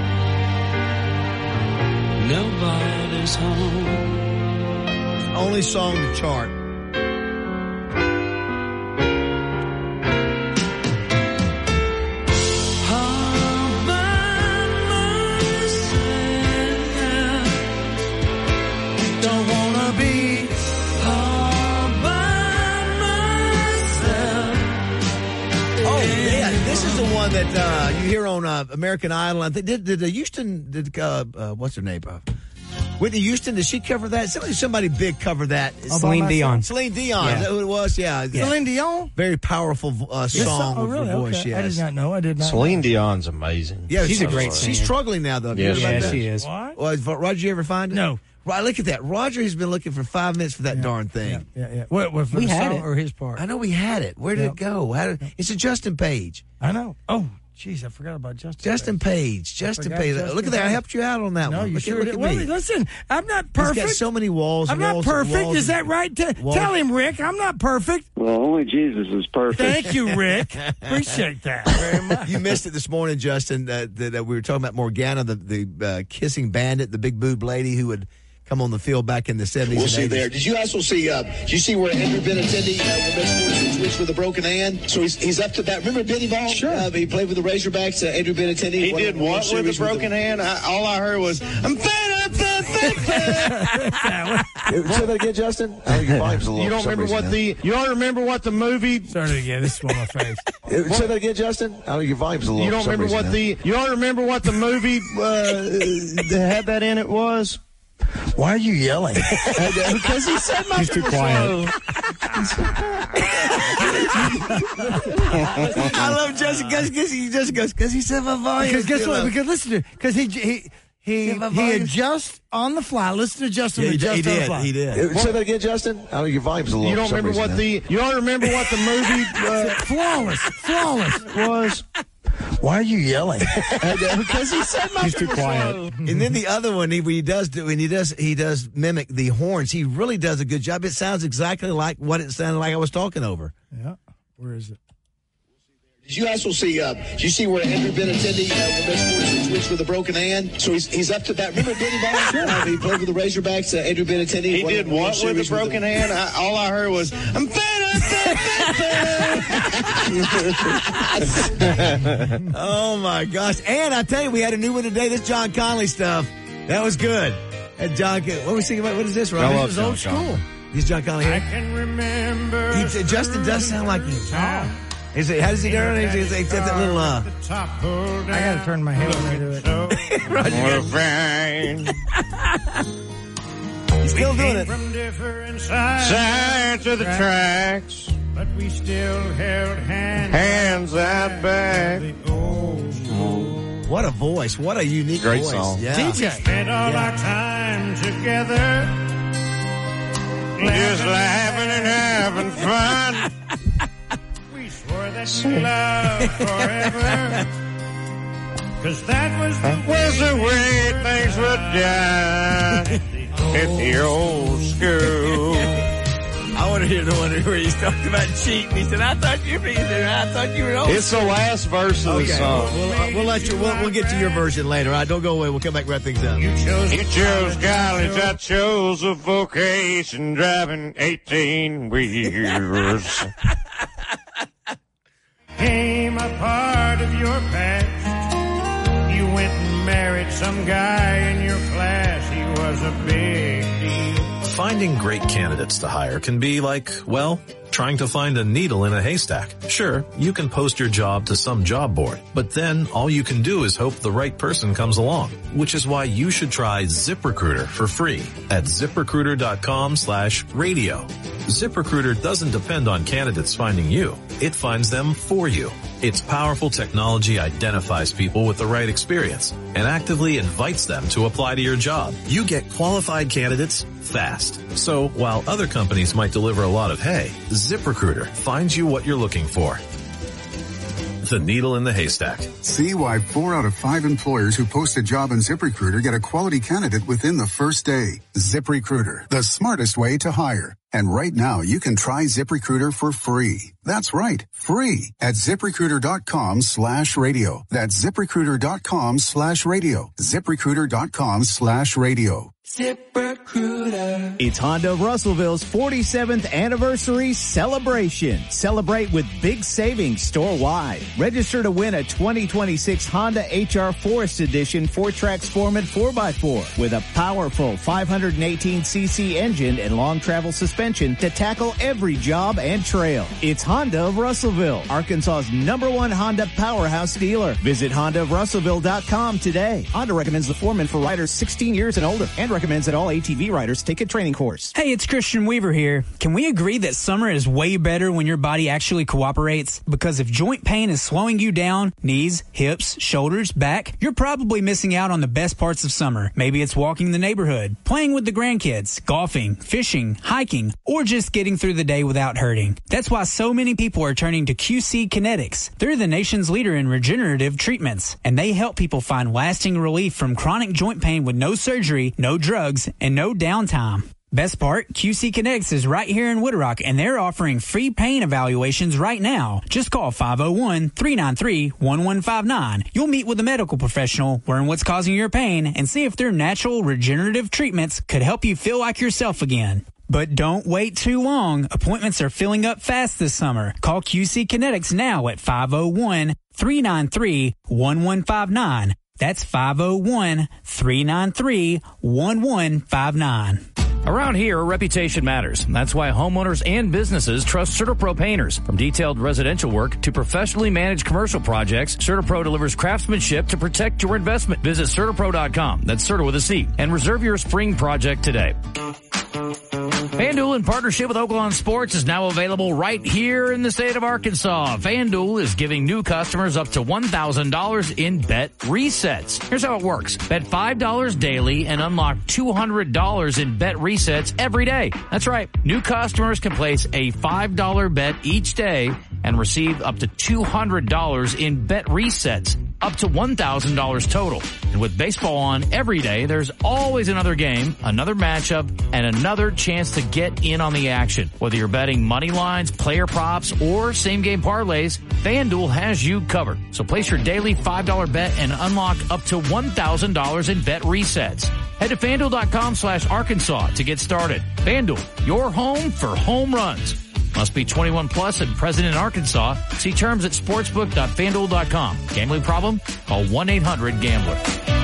nobody's home. Only song to chart. one that you hear on American Idol. I think did Houston, what's her name? Whitney Houston, did she cover that? Somebody big covered that. Celine Dion. Celine Dion, Yeah. is that who it was? Yeah. Celine Dion? Very powerful song Oh, really? with her voice, Okay. yes. I did not know. I did not Celine know. Dion's amazing. Yeah, She's a great singer. She's struggling now, though. Yeah, she is. What? Well, Roger, you ever find it? No. Right, look at that. Roger has been looking for 5 minutes for that darn thing. Yeah. What for We the had song it. or his part? I know we had it. Where did it go? It's a Justin Page. I know. Oh, jeez, I forgot about Justin Page. Justin Page. Look at that. I helped you out on that No, one. you Look sure at did. me. Well, listen, I'm not perfect. He's got so many walls. I'm not perfect. Is that right? Tell him, Rick. I'm not perfect. Well, only Jesus is perfect. Thank you, Rick. Appreciate that very much. You missed it this morning, Justin, that we were talking about Morgana, the kissing bandit, the big boob lady who would come on the field back in the 70s We'll and see 80s. there. Did you also see, did you see where Andrew Benintendi will miss 46 weeks with a broken hand? So he's up to bat. Remember Benny Ball? Sure. He played with the Razorbacks, Andrew Benintendi. He did what with a broken hand? All I heard was, I'm fed up. Say that again, Justin? I think your volume's a little. You don't remember what the movie? Start it again. This is on my face. Say that again, Justin? I think your volume's a little. You don't remember what the movie that had that in it was? Why are you yelling? Because he said my He's too quiet. I love Justin because he just goes, because he said my volume. Because guess what? Because listen to it. Because he adjusts on the fly. Listen to Justin adjust on the fly. He did. Say that again, Justin? I think your volume's a little. You don't remember what the movie flawless was? Why are you yelling? Because he said my He's too quiet. And then the other one, he does mimic the horns. He really does a good job. It sounds exactly like what it sounded like I was talking over. Yeah. Where is it? Did you also see, did you see where Andrew Benintendi will miss 46 weeks with a broken hand? So he's up to bat. Remember Benny Ball? Sure. He played with the Razorbacks, Andrew Benintendi. He did what with a broken hand? All I heard was, I'm fed up. Oh, my gosh. And I tell you, we had a new one today. This John Conley stuff. That was good. And John, what was thinking about? What is this, Rob? I This love is John old Conley. school. This John Conley here. I can remember. Justin does sound like he's tall. How does he do it? He's got that little, I got to turn my head over to it. He's still doing it. From different sides Sides of the tracks, but we still held hands out back. What a voice. What a unique Great voice. song. Yeah. DJ. Spent all our time together, Just laughing and having fun. we swore that we loved forever. 'Cause that was The way things were done at the old school. I want to hear the one where he's talking about cheating. He said, I thought you were old. It's the last verse of the song. We'll let you. We'll get to your version later. All right, don't go away. We'll come back and wrap things up. You chose college, I chose a vocation, driving 18 wheels. became a part of your past. You went and married some guy in your class. He was a big deal. Finding great candidates to hire can be like, well, trying to find a needle in a haystack. Sure, you can post your job to some job board, but then all you can do is hope the right person comes along, which is why you should try ZipRecruiter for free at ZipRecruiter.com/radio. ZipRecruiter doesn't depend on candidates finding you. It finds them for you. Its powerful technology identifies people with the right experience and actively invites them to apply to your job. You get qualified candidates fast. So while other companies might deliver a lot of hay, ZipRecruiter finds you what you're looking for. The needle in the haystack. See why 4 out of 5 employers who post a job on ZipRecruiter get a quality candidate within the first day. ZipRecruiter, the smartest way to hire. And right now, you can try ZipRecruiter for free. That's right, free at ZipRecruiter.com/radio. That's ZipRecruiter.com/radio. ZipRecruiter.com/radio. ZipRecruiter. It's Honda of Russellville's 47th anniversary celebration. Celebrate with big savings store-wide. Register to win a 2026 Honda HR Forest Edition 4-track Sportman 4x4 with a powerful 518cc engine and long travel suspension to tackle every job and trail. It's Honda of Russellville, Arkansas's #1 Honda powerhouse dealer. Visit HondaofRussellville.com today. Honda recommends the Foreman for riders 16 years and older and recommends that all ATV riders take a training course. Hey, it's Christian Weaver here. Can we agree that summer is way better when your body actually cooperates? Because if joint pain is slowing you down, knees, hips, shoulders, back, you're probably missing out on the best parts of summer. Maybe it's walking the neighborhood, playing with the grandkids, golfing, fishing, hiking, or just getting through the day without hurting. That's why so many people are turning to QC Kinetics. They're the nation's leader in regenerative treatments, and they help people find lasting relief from chronic joint pain with no surgery, no drugs, and no downtime. Best part, QC Kinetics is right here in Woodrock, and they're offering free pain evaluations right now. Just call 501-393-1159. You'll meet with a medical professional, learn what's causing your pain, and see if their natural regenerative treatments could help you feel like yourself again. But don't wait too long. Appointments are filling up fast this summer. Call QC Kinetics now at 501-393-1159. That's 501-393-1159. Around here, reputation matters. That's why homeowners and businesses trust CertaPro painters. From detailed residential work to professionally managed commercial projects, CertaPro delivers craftsmanship to protect your investment. Visit CertaPro.com, that's Certa with a C, and reserve your spring project today. FanDuel, in partnership with Oaklawn Sports, is now available right here in the state of Arkansas. FanDuel is giving new customers up to $1,000 in bet resets. Here's how it works. Bet $5 daily and unlock $200 in bet resets every day. That's right. New customers can place a $5 bet each day and receive up to $200 in bet resets, up to $1,000 total. And with baseball on every day, there's always another game, another matchup, and another chance to get in on the action. Whether you're betting money lines, player props, or same-game parlays, FanDuel has you covered. So place your daily $5 bet and unlock up to $1,000 in bet resets. Head to FanDuel.com/Arkansas to get started. FanDuel, your home for home runs. Must be 21 plus and present in Arkansas. See terms at sportsbook.fanduel.com. Gambling problem? Call 1-800-GAMBLER.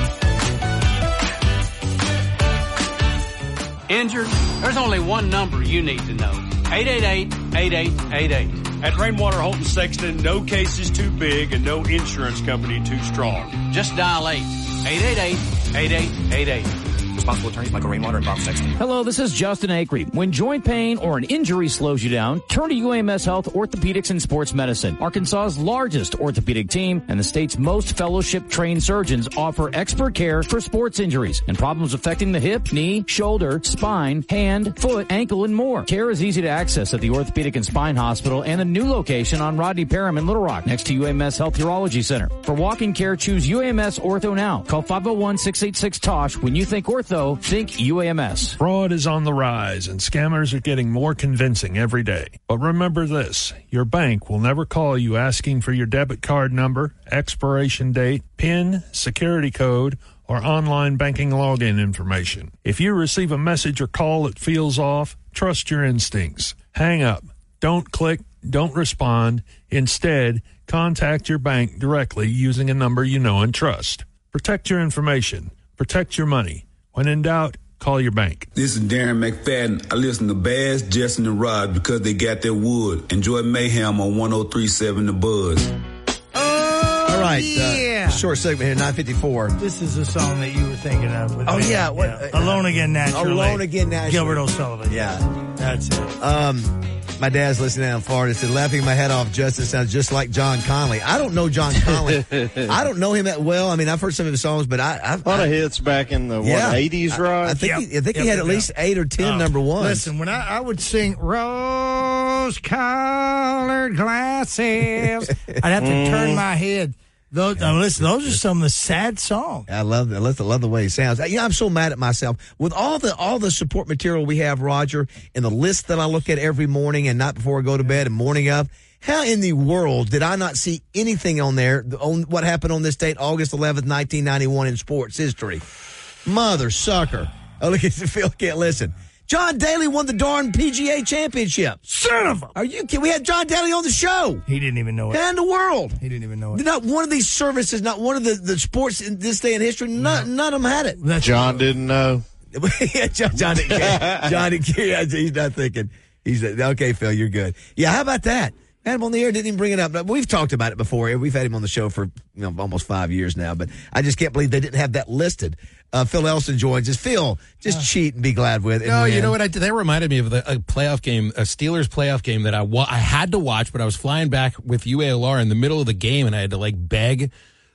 Injured? There's only one number you need to know. 888-8888. At Rainwater Holton Sexton, no case is too big and no insurance company too strong. Just dial 888-8888. Responsible attorneys Michael Rainwater and Bob Sexton. Hello, this is Justin Acree. When joint pain or an injury slows you down, turn to UAMS Health Orthopedics and Sports Medicine. Arkansas's largest orthopedic team and the state's most fellowship-trained surgeons offer expert care for sports injuries and problems affecting the hip, knee, shoulder, spine, hand, foot, ankle, and more. Care is easy to access at the Orthopedic and Spine Hospital and a new location on Rodney Parham in Little Rock, next to UAMS Health Urology Center. For walk-in care, choose UAMS Ortho now. Call 501-686-TOSH. When you think ortho, think UAMS. Fraud is on the rise, and scammers are getting more convincing every day. But remember this, your bank will never call you asking for your debit card number, expiration date, PIN, security code, or online banking login information. If you receive a message or call that feels off, trust your instincts. Hang up. Don't click. Don't respond. Instead, contact your bank directly using a number you know and trust. Protect your information. Protect your money. When in doubt, call your bank. This is Darren McFadden. I listen to Baz, Justin, and Rod because they got their wood. Enjoy Mayhem on 103.7 The Buzz. All right. Yeah. Short segment here, 9:54. This is a song that you were thinking of. With me. Yeah. Alone Again Naturally. Alone Again Naturally. Gilbert O'Sullivan. Yeah. That's it. My dad's listening down in Florida. Said, laughing my head off, Justin sounds just like John Conley. I don't know John Conley. I don't know him that well. I mean, I've heard some of his songs, but I've a lot of hits back in the 80s, right? I think he had at least 8 or 10 number ones. Listen, when I would sing rose-colored glasses, I'd have to turn my head. Those are some of the sad songs. I love the way it sounds. I'm so mad at myself with all the support material we have, Roger, and the list that I look at every morning and night before I go to bed and morning of. How in the world did I not see anything on there on what happened on this date, August 11th, 1991 in sports history? Mother sucker. Oh, look at Phil can't listen. John Daly won the darn PGA Championship. Son of a... Are you kidding? We had John Daly on the show. He didn't even know it. And the world. He didn't even know it. Not one of these services, not one of the sports in this day in history, none of them had it. John didn't know. Yeah, John didn't care. John didn't care. He's not thinking. He's okay, Phil, you're good. Yeah, how about that? Had him on the air, didn't even bring it up. We've talked about it before. We've had him on the show for almost 5 years now, but I just can't believe they didn't have that listed. Phil Elson joins us. Phil, just cheat and be glad with it. No, you know what? That reminded me of a playoff game, a Steelers playoff game that I had to watch, but I was flying back with UALR in the middle of the game, and I had to beg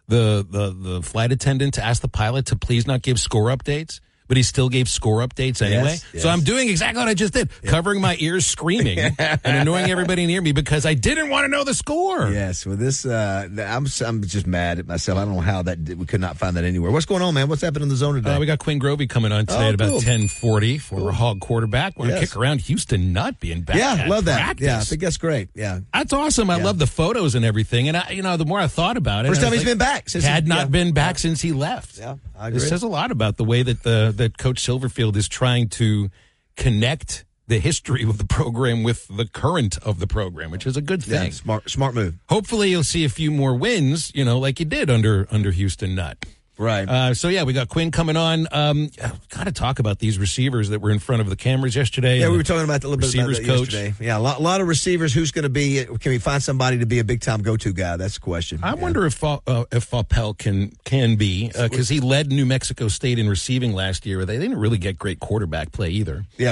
the flight attendant to ask the pilot to please not give score updates. But he still gave score updates anyway. Yes. So I'm doing exactly what I just did, covering my ears, screaming, and annoying everybody near me because I didn't want to know the score. Yes, with this, I'm just mad at myself. I don't know how we could not find that anywhere. What's going on, man? What's happening in the zone today? We got Quinn Grovey coming on today at about 10:40 for a Hog quarterback. We're going to kick around Houston Nutt being back. Yeah, love that. Practice. Yeah, I think that's great. Yeah, that's awesome. I love the photos and everything. And the more I thought about it, first time he's been back. Had not been back since he left. Yeah, I agree. This says a lot about the way that that Coach Silverfield is trying to connect the history of the program with the current of the program, which is a good thing. Yeah, smart move. Hopefully you'll see a few more wins, like you did under Houston Nutt. Right. So, we got Quinn coming on. Got to talk about these receivers that were in front of the cammers yesterday. Yeah, we were talking about a little bit about that coach yesterday. Yeah, a lot of receivers. Who's going to be? Can we find somebody to be a big-time go-to guy? That's the question. I wonder if Faupel can be, because he led New Mexico State in receiving last year. They didn't really get great quarterback play either. Yeah,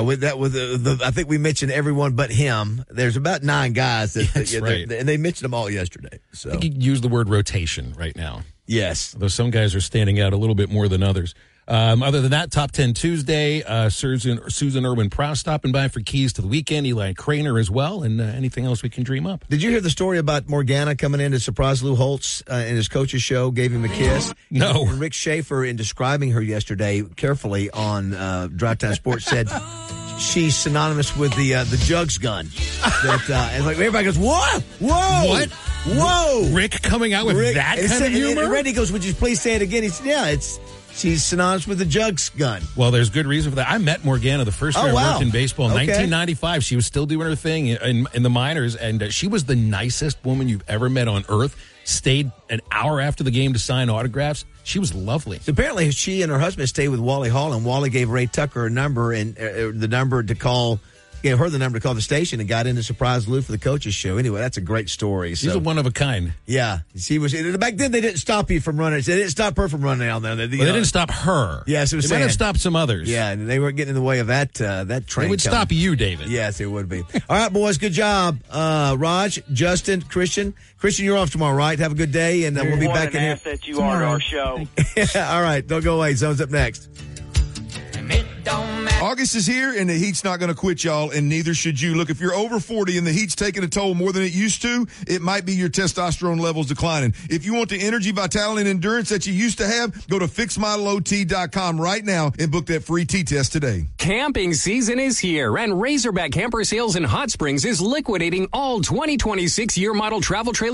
I think we mentioned everyone but him. There's about 9 guys. That's right. And they mentioned them all yesterday. So. I think you use the word rotation right now. Yes. Though some guys are standing out a little bit more than others. Other than that, Top 10 Tuesday, Susan Irwin-Prowse stopping by for keys to the weekend, Eli Craner as well, and anything else we can dream up. Did you hear the story about Morgana coming in to surprise Lou Holtz in his coach's show, gave him a kiss? No. And Rick Schaefer, in describing her yesterday carefully on Drive Time Sports, said she's synonymous with the Jugs gun. And everybody goes, whoa! What? Whoa! Rick coming out with that kind of humor? And Randy goes, would you please say it again? He said, she's synonymous with the Jugs gun. Well, there's good reason for that. I met Morgana the first year I worked in baseball in 1995. She was still doing her thing in the minors, and she was the nicest woman you've ever met on earth. Stayed an hour after the game to sign autographs. She was lovely. So apparently she and her husband stayed with Wally Hall, and Wally gave Ray Tucker a number and the number to call. Gave her the number to call the station and got in to surprise Lou for the coach's show. Anyway, that's a great story. She's a one of a kind. Yeah. She was. Back then, they didn't stop you from running. They didn't stop her from running down there. They didn't stop her. Yes, it was. They might have stopped some others. Yeah, and they weren't getting in the way of that train. They would stop you, David. Yes, it would be. All right, boys, good job. Raj, Justin, Christian. Christian, you're off tomorrow, right? Have a good day, and we'll be back in here. What an asset you are to our show. All right, don't go away. Zone's up next. August is here, and the heat's not going to quit, y'all, and neither should you. Look, if you're over 40 and the heat's taking a toll more than it used to, it might be your testosterone levels declining. If you want the energy, vitality, and endurance that you used to have, go to FixMyLowT.com right now and book that free T-test today. Camping season is here, and Razorback Camper Sales in Hot Springs is liquidating all 2026 year model travel trailers